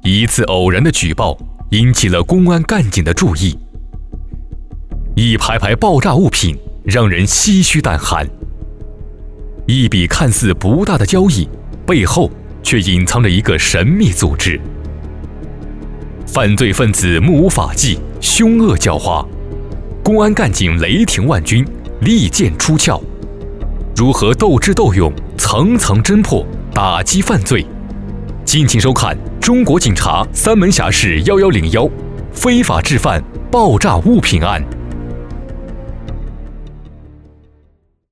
一次偶然的举报引起了公安干警的注意。一排排爆炸物品让人唏嘘胆寒。一笔看似不大的交易，背后却隐藏着一个神秘组织。犯罪分子目无法纪，凶恶狡猾，公安干警雷霆万钧，利剑出鞘。如何斗智斗勇，层层侦破，打击犯罪？敬请收看《中国警察三门峡市1101非法制贩爆炸物品案》。